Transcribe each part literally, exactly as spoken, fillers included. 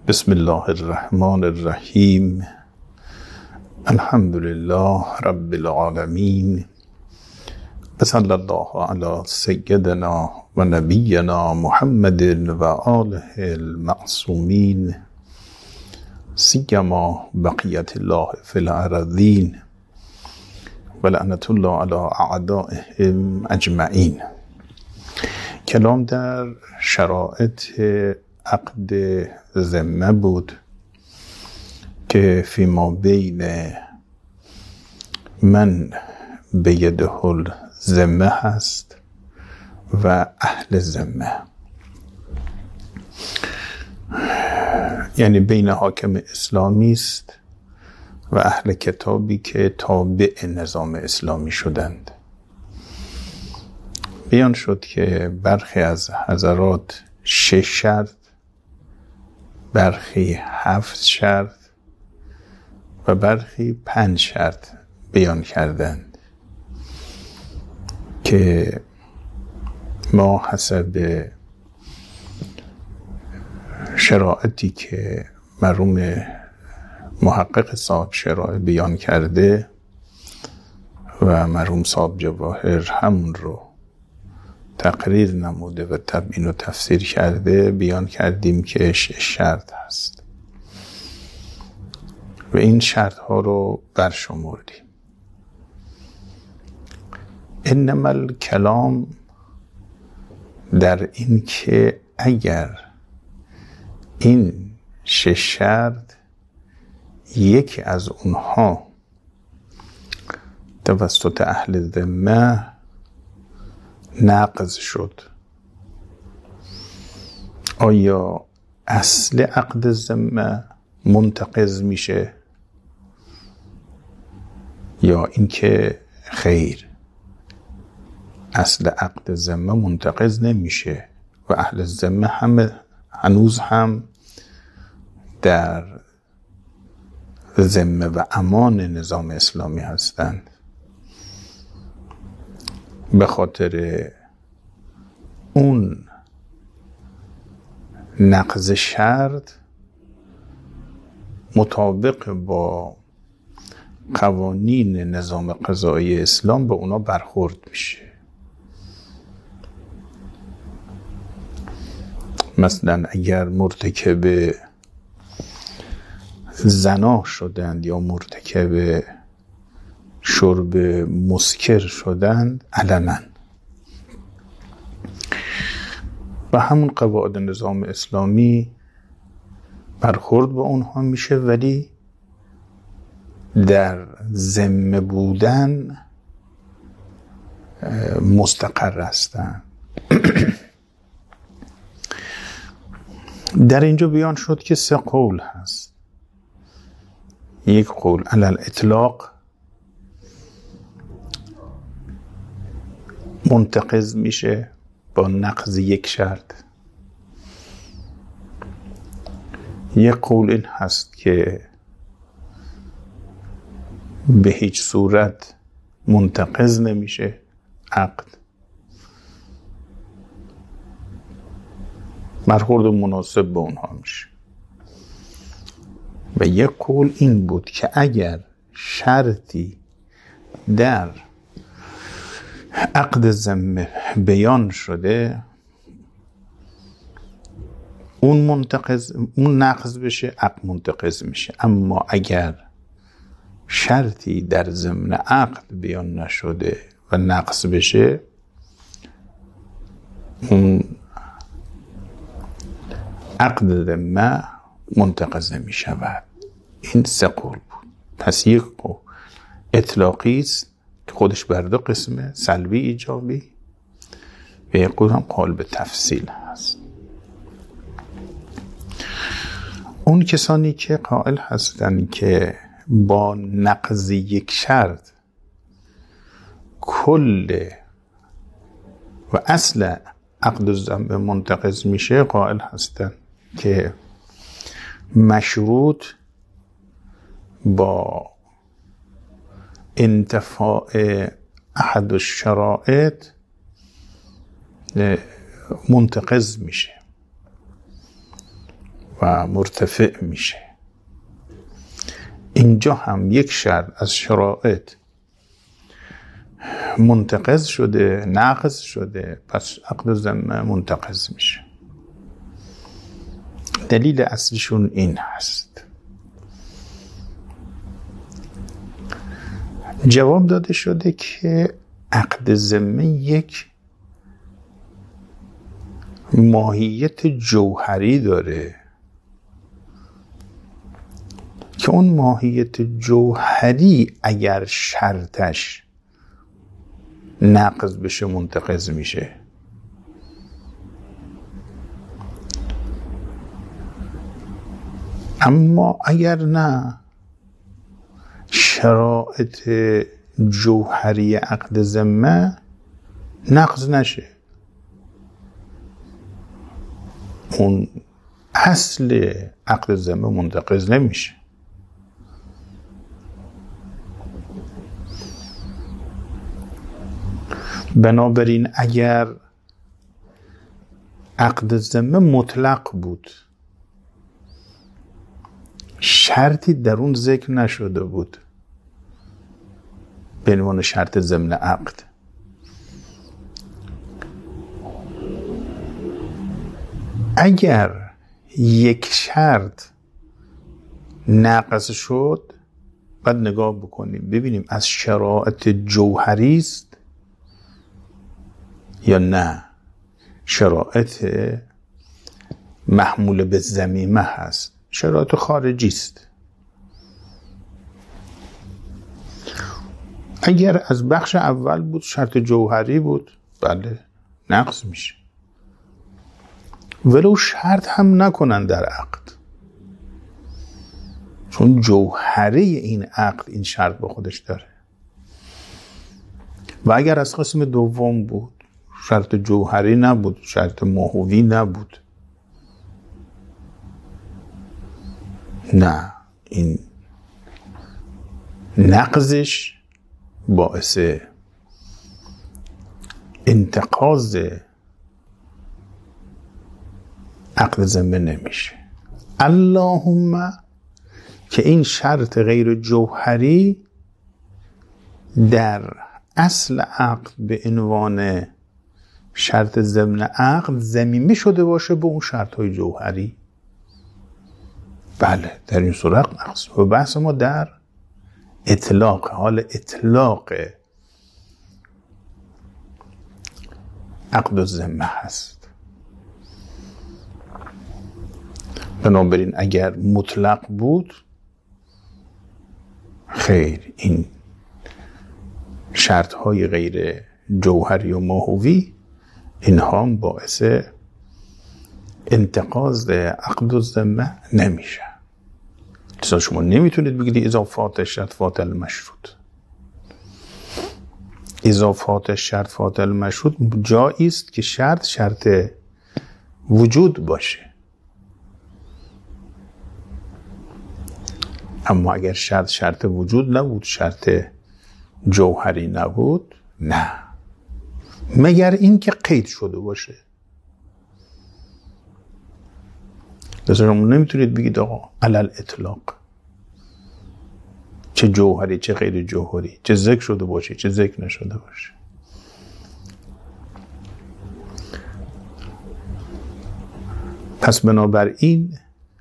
بسم الله الرحمن الرحیم. الحمد لله رب العالمین و صلی الله علی سیدنا و نبینا محمد و آله المعصومین سیما بقیت الله فی الارضین و لعنت الله علی اعدائهم اجمعین. کلام در شرایط عقد ذمه بود که فیما بین من بیده الذمه هست و اهل ذمه، یعنی بین حاکم اسلامی است و اهل کتابی که تابع نظام اسلامی شدند. بیان شد که برخی از حضرات شش شرط، برخی هفت شرط و برخی پنج شرط بیان کردند که ما حسب شرایطی که مرحوم محقق صاحب شرایع بیان کرده و مرحوم صاحب جواهر همون رو تقریر نموده و تبیین و تفسیر کرده، بیان کردیم که شش شرط هست و این شرط ها رو برشمردیم. انما الکلام در این که اگر این شش شرط یکی از اونها توسط اهل ذمه نقض شد، آیا اصل عقد ذمه منتقض میشه یا اینکه خیر، اصل عقد ذمه منتقض نمیشه و اهل ذمه هم هنوز هم در ذمه و امان نظام اسلامی هستند. به خاطر اون نقض شرط مطابق با قوانین نظام قضایی اسلام به اونا برخورد میشه. مثلا اگر مرتکب زنا شدند یا مرتکب شرب مسکر شدند علنا و همون قواعد نظام اسلامی برخورد با اونها میشه، ولی در ذمه بودن مستقر هستند. در اینجا بیان شد که سه قول هست. یک قول علی الاطلاق منتقض میشه با نقض یک شرط. یک قول این هست که به هیچ صورت منتقض نمیشه عقد، برخورد مناسب به اونها میشه. و یک قول این بود که اگر شرطی در عقد ذمه بیان شده اون منتقض اون نقض بشه، عقد منتقض میشه. اما اگر شرطی در ضمن عقد بیان نشده و نقض بشه، اون عقد ذمه منتقض نمیشود. این سه قول بود. پس یک قول اطلاقی است که خودش بر دو قسمه، سلبی ایجابی، و یک قول هم قول به تفصیل هست. اون کسانی که قائل هستند که با نقض یک شرط کل و اصل عقد ذمه منتقض میشه، قائل هستند که مشروط با انتفاع احد الشرائط منتقض میشه و مرتفع میشه. اینجا هم یک شرط از شرایط منتقض شده، ناقض شده، پس عقد ذمه منتقض میشه. دلیل اصلیشون این هست. جواب داده شده که عقد ذمه یک ماهیت جوهری داره که اون ماهیت جوهری اگر شرطش نقض بشه منتقض میشه. اما اگر نه، شرایط جوهری عقد ذمه نقض نشه، اون اصل عقد ذمه منتقض نمیشه. بنابراین اگر عقد ذمه مطلق بود، شرطی در اون ذکر نشده بود به عنوان شرط ضمن عقد، اگر یک شرط ناقض شد، بعد نگاه بکنیم ببینیم از شرایط جوهری است یا نه شرایط محمول به ضمیمه هست، شرایط خارجی است. اگر از بخش اول بود، شرط جوهری بود، بله نقض میشه، ولو شرط هم نکنن در عقد، چون جوهری این عقد این شرط با خودش داره. و اگر از قسم دوم بود، شرط جوهری نبود، شرط ماهوی نبود، نه، این نقضش باعث انتقاض عقد ذمه نمیشه. اللهم که این شرط غیر جوهری در اصل عقد به عنوان شرط ضمن عقد ضمیمه شده باشه به اون شرط‌های جوهری، بله در این صورت نقض. و بحث ما در اطلاق، حال اطلاق عقد الذمه هست. بنابراین اگر مطلق بود، خیر، این شرط‌های غیر جوهری و ماهوی اینها هم باعث انتقاض عقد الذمه نمیشه. لذا شما نمیتونید بگید اضافات شرط فاعل مشروط. اضافات شرط فاعل مشروط جایی است که شرط شرط وجود باشه. اما اگر شرط شرط وجود نبود، شرط جوهری نبود، نه، مگر این که قید شده باشه. لذا شما نمیتونید بگید آقا علل اطلاق، چه جوهری چه غیر جوهری، چه ذکر شده باشه چه ذکر نشده باشه. پس بنابراین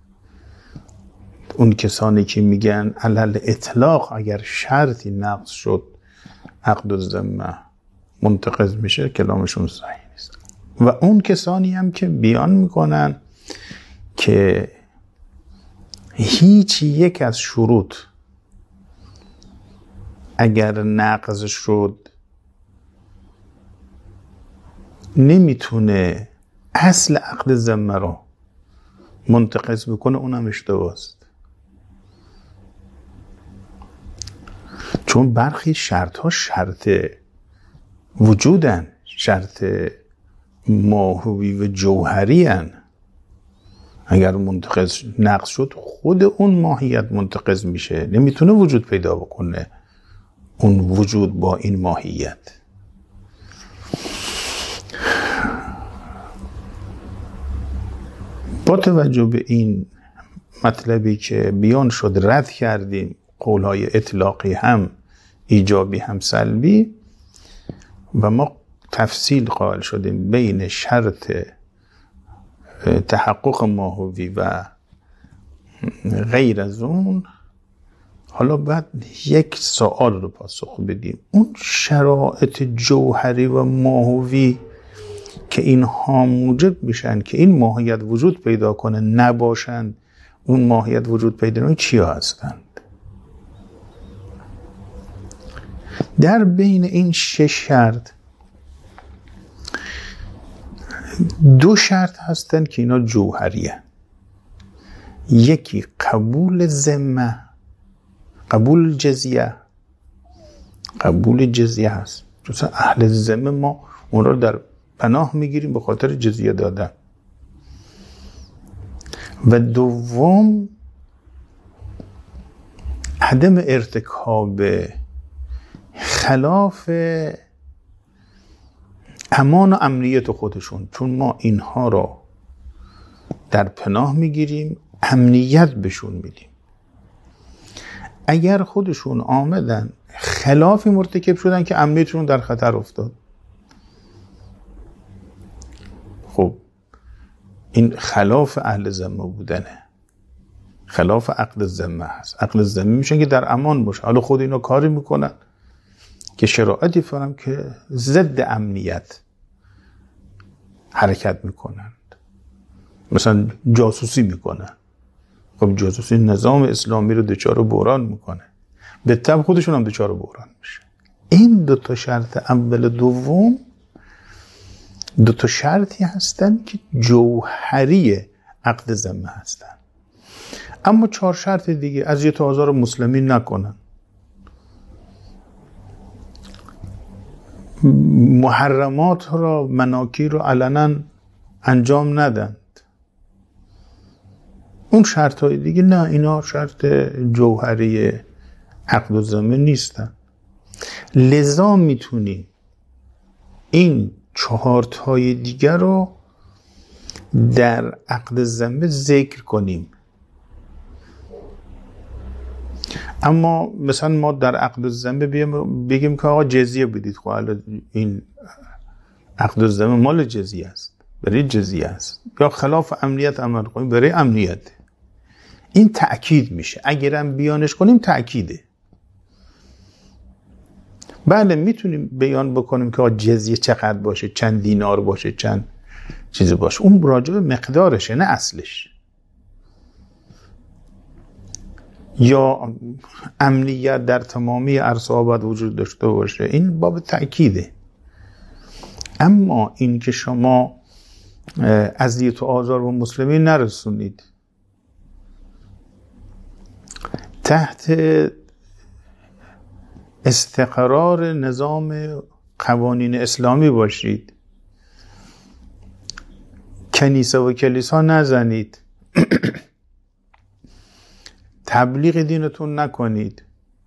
اون کسانی که میگن علل اطلاق اگر شرطی نقض شد عقد الذمه منتقض میشه، کلامشون صحیح نیست. و اون کسانی هم که بیان میکنن که هیچ یک از شروط اگر نقض شد نمیتونه اصل عقد ذمه رو منتقض بکنه، اونم اشتباه است. چون برخی شرط ها شرط وجودن، شرط ماهوی و جوهری هن. اگر منتقض نقض شد خود اون ماهیت منتقض میشه، نمیتونه وجود پیدا بکنه اون وجود با این ماهیت. با توجه به این مطلبی که بیان شد، رد کردیم قولهای اطلاقی هم ایجابی هم سلبی و ما تفصیل قائل شدیم بین شرط تحقق ماهوی و غیر از اون. حالا بعد یک سوال رو پاسخ بدیم. اون شرایط جوهری و ماهوی که اینها موجب میشن که این ماهیت وجود پیدا کنه نباشن اون ماهیت وجود پیدا کنه، چیا هستند؟ در بین این شش شرط دو شرط هستند که اینا جوهریه. یکی قبول ذمه، قبول جزیه. قبول جزیه هست، چون اهل ذمه ما اون رو در پناه میگیریم به خاطر جزیه دادن. و دوم عدم ارتکاب خلاف امان و امنیت خودشون، چون ما اینها رو در پناه میگیریم، امنیت بهشون میدیم. اگر خودشون آمدن خلافی مرتکب شدن که امنیتشون در خطر افتاد، خب این خلاف اهل ذمه بودنه، خلاف عقد ذمه هست. عقد ذمه میشن که در امان باشه. حالا خود اینا کاری میکنن که شرایطی فرام که ضد امنیت حرکت میکنند، مثلا جاسوسی میکنن. خب جاسوسی نظام اسلامی رو دچار بحران میکنه، به طب خودشون هم دچار بحران میشه. این دو تا شرط اول دوم دو تا شرطی هستن که جوهری عقد ذمه هستن. اما چهار شرط دیگه، اذیت و آزار مسلمین نکنن، محرمات را مناکی رو علنا انجام ندند. اون شرط های دیگه نه، اینا شرط جوهری عقد و ذمه نیستن. لذا میتونیم این چهار تای دیگر رو در عقد ذمه ذکر کنیم. اما مثلا ما در عقد ذمه بگیم که آقا جزیه بدید، خب حالا این عقد ذمه مال جزیه است، برای جزیه است، یا خلاف امنیت عمل کنیم برای امنیت. این تأکید میشه. اگرم بیانش کنیم تأکیده. بله میتونیم بیان بکنیم که جزیه چقدر باشه، چند دینار باشه، چند چیزی باشه، اون راجع به مقدارشه نه اصلش. یا امنیت در تمامی عرصه ها باید وجود داشته باشه، این باب تأکیده. اما این که شما اذیت و آزار و مسلمین نرسونید، تحت استقرار نظام قوانین اسلامی باشید، کنیسه و کلیسا نزنید، تبلیغ دینتون نکنید،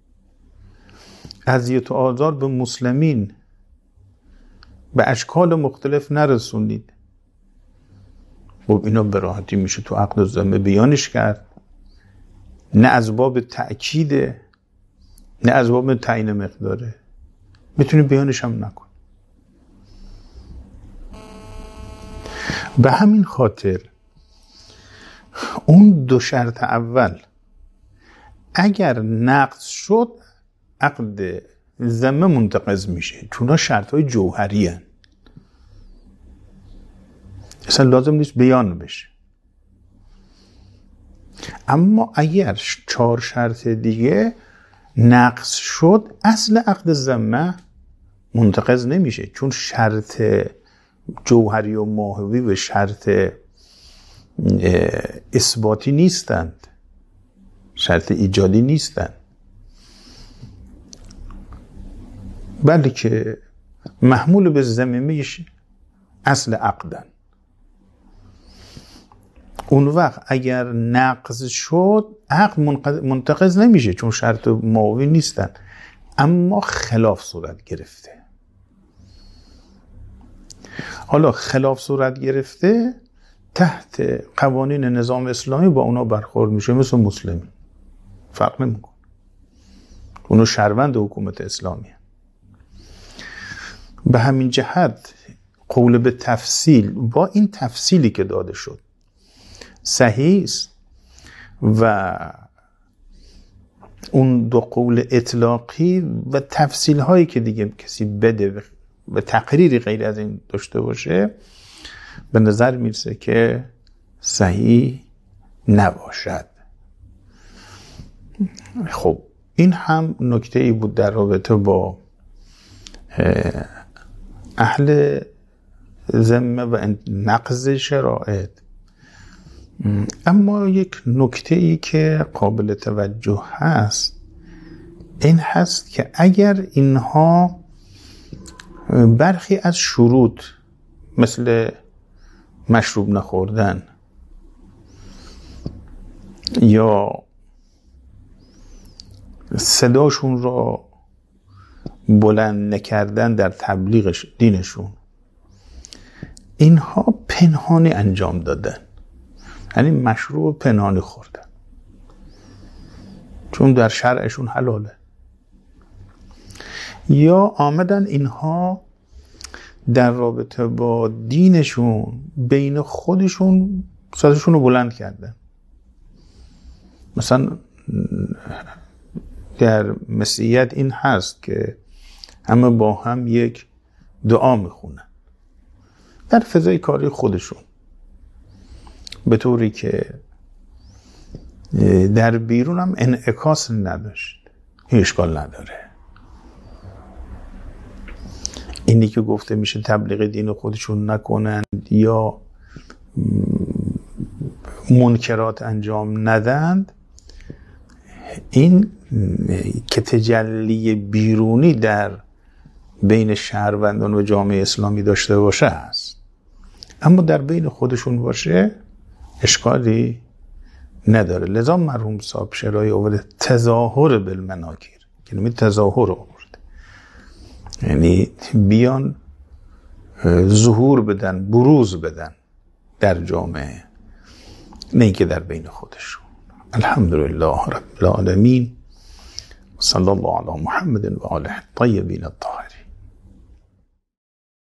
اذیت و آزار به مسلمین به اشکال مختلف نرسونید، خب اینا به راحتی میشه تو عقد و ذمه بیانش کرد. نه از باب تأکیده، نه از باب تعیین مقداره، میتونی بیانش هم نکن. به همین خاطر اون دو شرط اول اگر نقض شد عقد ذمه منتقض میشه، چون شرط های جوهری هن. اصلا لازم نیست بیان بشه. اما اگر چهار شرط دیگه نقض شد، اصل عقد ذمه منتقض نمیشه، چون شرط جوهری و ماهوی و شرط اثباتی نیستند، شرط ایجادی نیستند، بلکه محمول به ضمیمه اصل عقدن. اون وقت اگر نقض شد عقد منتقض نمیشه، چون شرط ماهوی نیستن، اما خلاف صورت گرفته. حالا خلاف صورت گرفته تحت قوانین نظام اسلامی با اونا برخورد میشه مثل مسلمی، فرق نمیکنه. اونا شهروند حکومت اسلامی هست. به همین جهت قول به تفصیل با این تفصیلی که داده شد صحیح است و اون دو قول اطلاقی و تفصیل هایی که دیگه کسی بده و تقریری غیر از این داشته باشه به نظر میرسه که صحیح نباشد. خب این هم نکته ای بود در رابطه با اهل ذمه و نقض شرائط. اما یک نکته ای که قابل توجه هست این هست که اگر اینها برخی از شروط مثل مشروب نخوردن یا صداشون را بلند نکردن در تبلیغ دینشون اینها پنهانی انجام دادن، یعنی مشروب پنهانی خوردن چون در شرعشون حلاله، یا آمدن اینها در رابطه با دینشون بین خودشون صداشون رو بلند کردن. مثلا در مسیحیت این هست که همه با هم یک دعا میخونن در فضای کاری خودشون به طوری که در بیرون هم انعکاس نداشت، هیچ اشکال نداره. اینی که گفته میشه تبلیغ دین خودشون نکنند یا منکرات انجام ندند، این که تجلی بیرونی در بین شهروندان و جامعه اسلامی داشته باشه است، اما در بین خودشون باشه اشکالی نداره. لذا مرحوم صاحب شرایی آورده تظاهر بالمناکیر، کلمه تظاهر آورده، یعنی بیان ظهور بدن، بروز بدن در جامعه، نه اینکه در بین خودشون. الحمدلله رب العالمین، صلی الله علی محمد و آله الطیبین الطاهرین.